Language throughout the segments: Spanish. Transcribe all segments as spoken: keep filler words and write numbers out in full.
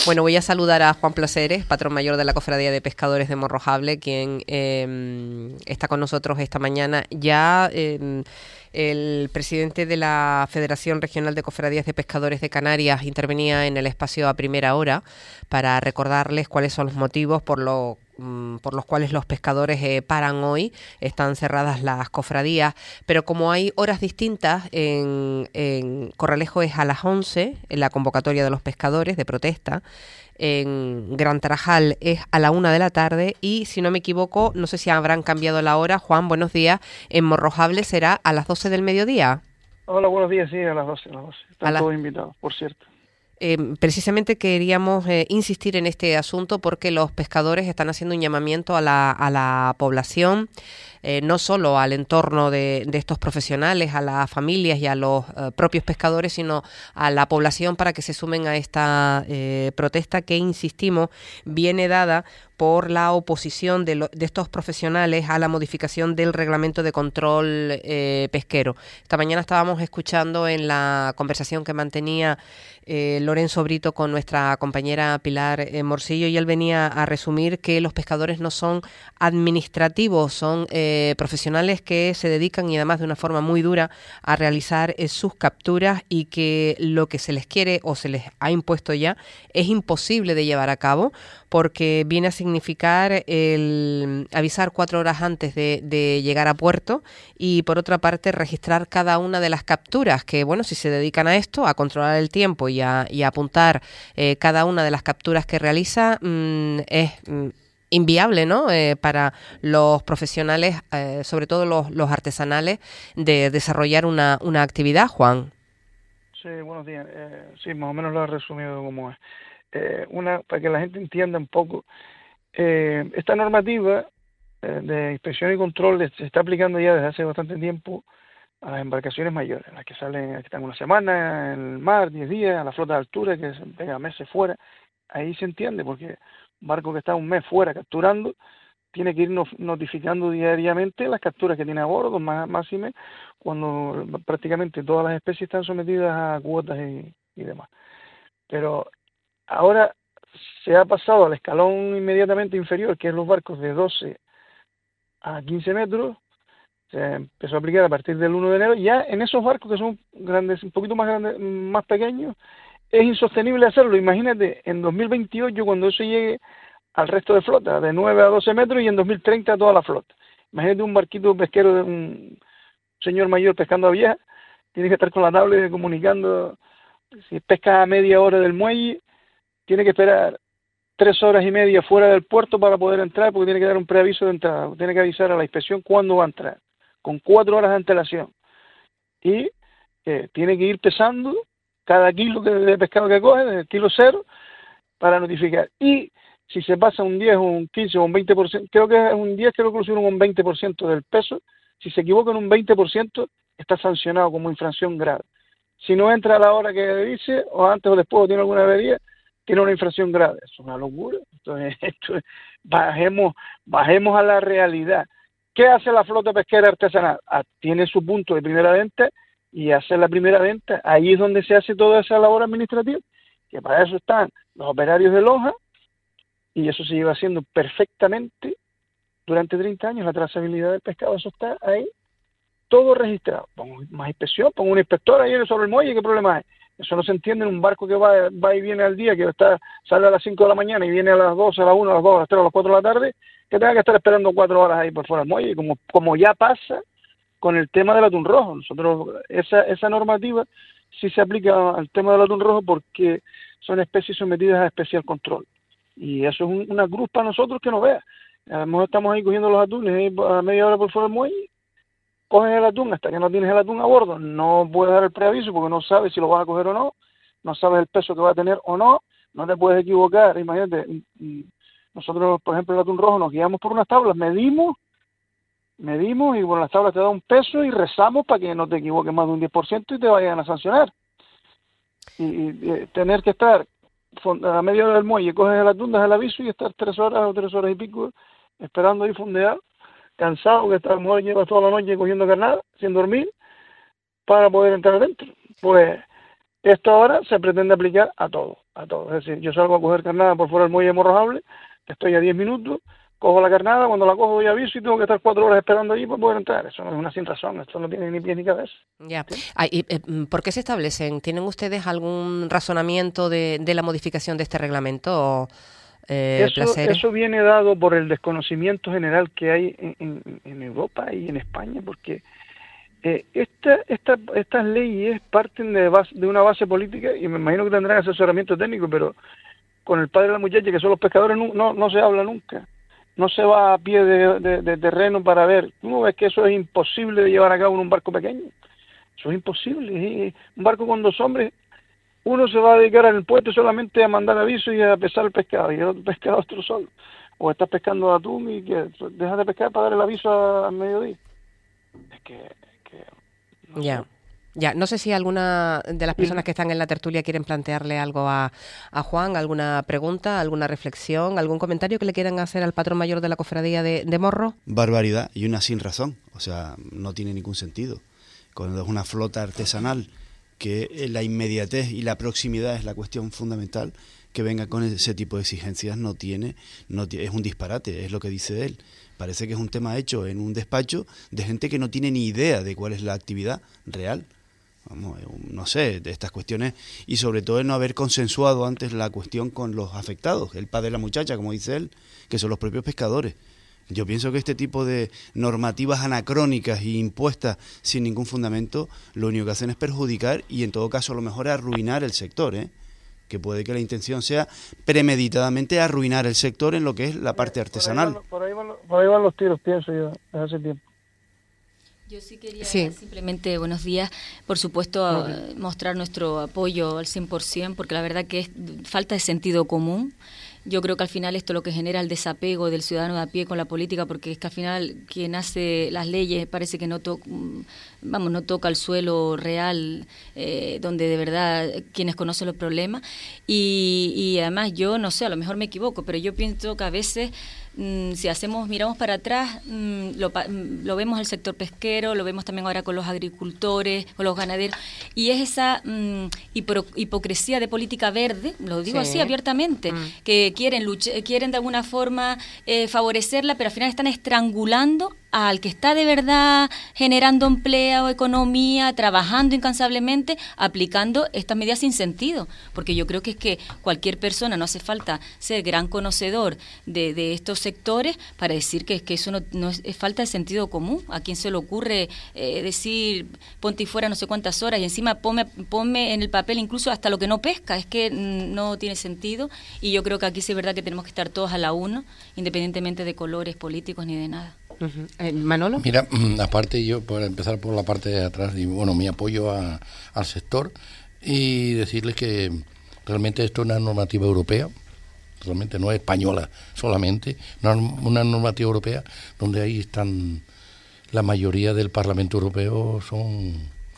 Bueno, voy a saludar a Juan Placeres, patrón mayor de la Cofradía de Pescadores de Morrojable, quien eh, está con nosotros esta mañana. Ya eh, el presidente de la Federación Regional de Cofradías de Pescadores de Canarias intervenía en el espacio a primera hora para recordarles cuáles son los motivos por lo por los cuales los pescadores eh, paran hoy. Están cerradas las cofradías, pero como hay horas distintas, en, en Corralejo es a las once, en la convocatoria de los pescadores de protesta, en Gran Tarajal es a la una de la tarde y, si no me equivoco, no sé si habrán cambiado la hora. Juan, buenos días, en Morrojable será a las doce del mediodía. Hola, buenos días, sí, a las doce, a las doce. Están la... todos invitados, por cierto. Eh, precisamente queríamos eh, insistir en este asunto porque los pescadores están haciendo un llamamiento a la, a la población, eh, no solo al entorno de, de estos profesionales, a las familias y a los eh, propios pescadores, sino a la población para que se sumen a esta eh, protesta que, insistimos, viene dada por la oposición de, lo, de estos profesionales a la modificación del reglamento de control eh, pesquero. Esta mañana estábamos escuchando en la conversación que mantenía eh, Lorenzo Brito con nuestra compañera Pilar eh, Morcillo, y él venía a resumir que los pescadores no son administrativos, son eh, profesionales que se dedican, y además de una forma muy dura, a realizar eh, sus capturas, y que lo que se les quiere o se les ha impuesto ya es imposible de llevar a cabo, porque viene a significar el avisar cuatro horas antes de, de llegar a puerto, y por otra parte registrar cada una de las capturas, que bueno, si se dedican a esto, a controlar el tiempo y a, y a apuntar eh, cada una de las capturas que realiza, mmm, es mmm, inviable, ¿no? Eh, para los profesionales, eh, sobre todo los, los artesanales, de desarrollar una, una actividad, Juan. Sí, buenos días. Eh, sí, más o menos lo has resumido como es. Eh, una, para que la gente entienda un poco, eh, esta normativa eh, de inspección y control se está aplicando ya desde hace bastante tiempo a las embarcaciones mayores, las que salen, que están una semana en el mar, diez días, a la flota de altura, que se pega meses fuera. Ahí se entiende, porque un barco que está un mes fuera capturando tiene que ir notificando diariamente las capturas que tiene a bordo, más máxime, cuando prácticamente todas las especies están sometidas a cuotas y, y demás. Pero ahora se ha pasado al escalón inmediatamente inferior, que es los barcos de doce a quince metros. Se empezó a aplicar a partir del uno de enero. Ya en esos barcos que son grandes, un poquito más grandes, más pequeños, es insostenible hacerlo. Imagínate, en dos mil veintiocho, cuando eso llegue al resto de flota, de nueve a doce metros, y en dos mil treinta a toda la flota. Imagínate un barquito pesquero de un señor mayor pescando a vieja, tiene que estar con la tablet comunicando. Si pesca a media hora del muelle, tiene que esperar tres horas y media fuera del puerto para poder entrar, porque tiene que dar un preaviso de entrada, tiene que avisar a la inspección cuándo va a entrar, con cuatro horas de antelación. Y eh, tiene que ir pesando cada kilo de pescado que coge, desde el kilo cero, para notificar. Y si se pasa un diez o un quince o un veinte por ciento, creo que es un diez, creo que lo subieron un veinte por ciento del peso, si se equivoca en un veinte por ciento, está sancionado como infracción grave. Si no entra a la hora que dice, o antes o después, o tiene alguna avería, tiene una infracción grave. Es una locura. Entonces, esto es, bajemos, bajemos a la realidad. ¿Qué hace la flota pesquera artesanal? Ah, tiene su punto de primera venta y hace la primera venta. Ahí es donde se hace toda esa labor administrativa, que para eso están los operarios de lonja, y eso se lleva haciendo perfectamente durante treinta años, la trazabilidad del pescado, eso está ahí, todo registrado. Pongo más inspección, pongo un inspector ahí sobre el muelle, ¿qué problema hay? Eso no se entiende en un barco que va, va y viene al día, que está sale a las cinco de la mañana y viene a las doce, a las una, a las dos, a las tres, a las cuatro de la tarde, que tenga que estar esperando cuatro horas ahí por fuera del muelle, como, como ya pasa con el tema del atún rojo. Nosotros, esa, esa normativa sí se aplica al tema del atún rojo porque son especies sometidas a especial control. Y eso es un, una cruz para nosotros que no vea. A lo mejor estamos ahí cogiendo los atunes a media hora por fuera del muelle, coges el atún, hasta que no tienes el atún a bordo, no puedes dar el preaviso porque no sabes si lo vas a coger o no, no sabes el peso que va a tener o no, no te puedes equivocar. Imagínate, nosotros, por ejemplo, el atún rojo nos guiamos por unas tablas, medimos, medimos y por las tablas te da un peso y rezamos para que no te equivoques más de un diez por ciento y te vayan a sancionar. Y, y tener que estar a media hora del muelle, coges el atún, das el aviso y estar tres horas o tres horas y pico esperando ahí fondeado, cansado, que a lo mejor llevas toda la noche cogiendo carnada, sin dormir, para poder entrar adentro. Pues esto ahora se pretende aplicar a todo, a todo. Es decir, yo salgo a coger carnada por fuera del muelle de Morrojable, estoy a diez minutos, cojo la carnada, cuando la cojo doy aviso y tengo que estar cuatro horas esperando allí para poder entrar. Eso no es una sin razón, esto no tiene ni pie ni cabeza. Ya. Ay, y, eh, ¿por qué se establecen? ¿Tienen ustedes algún razonamiento de, de la modificación de este reglamento? Eh, eso, eso viene dado por el desconocimiento general que hay en, en, en Europa y en España, porque eh, esta, esta, estas leyes parten de, base, de una base política, y me imagino que tendrán asesoramiento técnico, pero con el padre de la muchacha, que son los pescadores, no, no, no se habla nunca. No se va a pie de, de, de terreno para ver. ¿Tú no ves que eso es imposible de llevar a cabo en un barco pequeño? Eso es imposible. Un barco con dos hombres, uno se va a dedicar al puerto solamente a mandar aviso y a pesar el pescado, y el otro pescado otro solo. O estás pescando atún y que dejas de pescar para dar el aviso al mediodía. Es que... Es que no ya. Sé. Ya, no sé si alguna de las personas que están en la tertulia quieren plantearle algo a, a Juan, alguna pregunta, alguna reflexión, algún comentario que le quieran hacer al patrón mayor de la cofradía de, de Morro. Barbaridad, y una sin razón, o sea, no tiene ningún sentido. Cuando es una flota artesanal, que la inmediatez y la proximidad es la cuestión fundamental, que venga con ese tipo de exigencias no tiene, no es un disparate, es lo que dice él. Parece que es un tema hecho en un despacho de gente que no tiene ni idea de cuál es la actividad real. Vamos, no sé, de estas cuestiones, y sobre todo el no haber consensuado antes la cuestión con los afectados, el padre de la muchacha, como dice él, que son los propios pescadores. Yo pienso que este tipo de normativas anacrónicas e impuestas sin ningún fundamento, lo único que hacen es perjudicar y en todo caso a lo mejor arruinar el sector, ¿eh? Que puede que la intención sea premeditadamente arruinar el sector en lo que es la parte artesanal. Por ahí van, por ahí van, por ahí van los tiros, pienso yo, desde hace tiempo. Yo sí quería sí. simplemente, buenos días, por supuesto, a, mostrar nuestro apoyo al cien por ciento, porque la verdad que es falta de sentido común. Yo creo que al final esto es lo que genera el desapego del ciudadano de a pie con la política, porque es que al final quien hace las leyes parece que no, to vamos, no toca el suelo real, eh, donde de verdad quienes conocen los problemas. Y, y además yo, no sé, a lo mejor me equivoco, pero yo pienso que a veces... si hacemos, miramos para atrás, lo, lo vemos el sector pesquero, lo vemos también ahora con los agricultores, con los ganaderos, y es esa um, hipo hipocresía de política verde, lo digo sí. así abiertamente, mm. que quieren luchar, quieren de alguna forma eh, favorecerla, pero al final están estrangulando al que está de verdad generando empleo, economía, trabajando incansablemente, aplicando estas medidas sin sentido, porque yo creo que es que cualquier persona, no hace falta ser gran conocedor de, de estos sectores para decir que, que eso no, no es, es falta de sentido común. ¿A quién se le ocurre eh, decir ponte y fuera no sé cuántas horas y encima ponme, ponme en el papel incluso hasta lo que no pesca? Es que no tiene sentido, y yo creo que aquí sí es verdad que tenemos que estar todos a la una, independientemente de colores políticos ni de nada. Uh-huh. eh, Manolo. Mira, aparte yo, por empezar por la parte de atrás, y bueno, mi apoyo a, al sector, y decirles que realmente esto es una normativa europea, realmente no es española solamente, una, una normativa europea donde ahí están, la mayoría del Parlamento Europeo son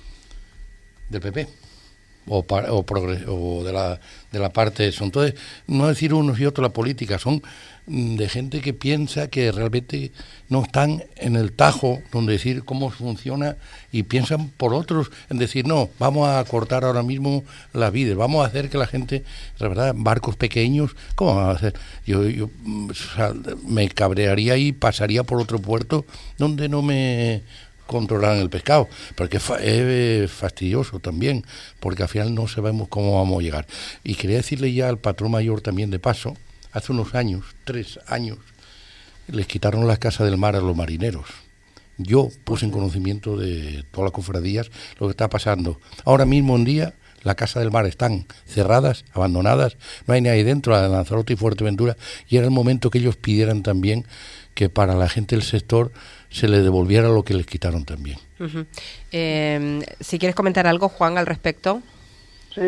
del P P o, par, o, progres, o de la de la parte de eso. Entonces, no decir unos y otros la política, son de gente que piensa que realmente no están en el tajo donde decir cómo funciona, y piensan por otros en decir no, vamos a cortar ahora mismo la vida, vamos a hacer que la gente, la verdad, barcos pequeños, ¿cómo van a hacer? Yo, yo o sea, me cabrearía y pasaría por otro puerto donde no me controlan el pescado, porque es fastidioso también, porque al final no sabemos cómo vamos a llegar. Y quería decirle ya al patrón mayor también de paso, hace unos años, tres años, les quitaron las casas del mar a los marineros. Yo puse en conocimiento de todas las cofradías lo que está pasando. Ahora mismo en día las casas del mar están cerradas, abandonadas, no hay nadie dentro, la de Lanzarote y Fuerteventura, y era el momento que ellos pidieran también que para la gente del sector se les devolviera lo que les quitaron también. Uh-huh. eh, si quieres comentar algo, Juan, al respecto. Sí,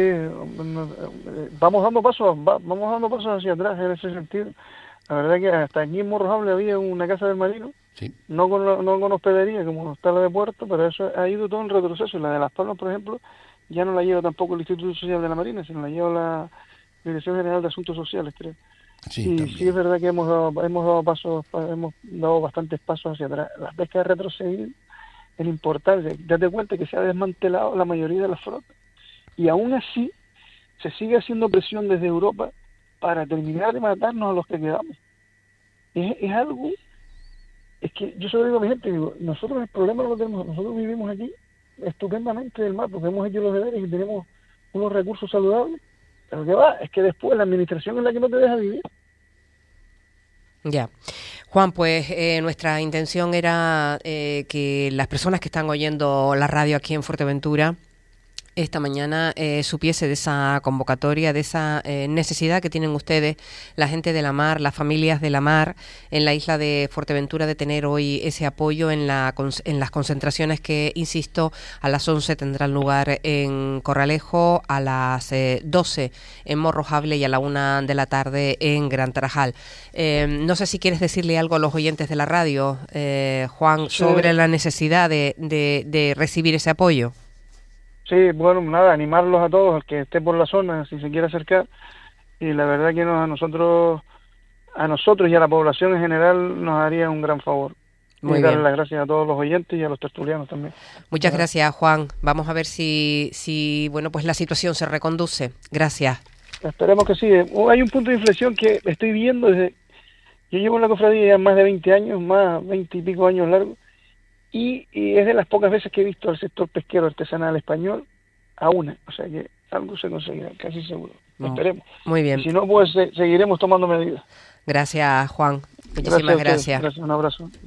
vamos dando pasos, vamos dando pasos hacia atrás en ese sentido. La verdad que hasta aquí en Morrojable había una casa del marino, sí. no con no con hospedería como está la de Puerto, pero eso ha ido todo en retroceso. La de Las Palmas, por ejemplo, ya no la lleva tampoco el Instituto Social de la Marina, sino la lleva la Dirección General de Asuntos Sociales, creo. Sí, y también. Sí es verdad que hemos dado, hemos dado pasos, hemos dado bastantes pasos hacia atrás. Las veces que ha retrocedido en importancia, date cuenta que se ha desmantelado la mayoría de las flotas. Y aún así se sigue haciendo presión desde Europa para terminar de matarnos a los que quedamos. Es, es algo, es que yo se lo digo a mi gente, digo, nosotros el problema no lo tenemos, nosotros vivimos aquí estupendamente del mar, porque hemos hecho los deberes y tenemos unos recursos saludables, pero ¿qué va? Es que después la administración es la que no te deja vivir. Ya. Juan, pues eh, nuestra intención era eh, que las personas que están oyendo la radio aquí en Fuerteventura esta mañana eh, supiese de esa convocatoria, de esa eh, necesidad que tienen ustedes, la gente de la mar, las familias de la mar en la isla de Fuerteventura, de tener hoy ese apoyo en, la, en las concentraciones que, insisto, a las once tendrán lugar en Corralejo, a las eh, doce en Morrojable y a la una de la tarde en Gran Tarajal. Eh, no sé si quieres decirle algo a los oyentes de la radio, eh, Juan, Sí. sobre la necesidad de, de, de recibir ese apoyo. Sí, bueno, nada, animarlos a todos, al que esté por la zona, si se quiere acercar, y la verdad que nos, a nosotros a nosotros y a la población en general nos haría un gran favor. Muy y darle bien. las gracias a todos los oyentes y a los tertulianos también. Muchas Nada. gracias, Juan. Vamos a ver si, si bueno, pues la situación se reconduce. Gracias. Esperemos que sí. Hay un punto de inflexión que estoy viendo desde... Yo llevo en la cofradía ya más de veinte años, más veinte y pico años largos, y, y es de las pocas veces que he visto al sector pesquero artesanal español a una. O sea que algo se conseguirá, casi seguro. Mm, Esperemos. Muy bien. Y si no, pues se- seguiremos tomando medidas. Gracias, Juan. Gracias Muchísimas a ustedes. gracias. Gracias, un abrazo.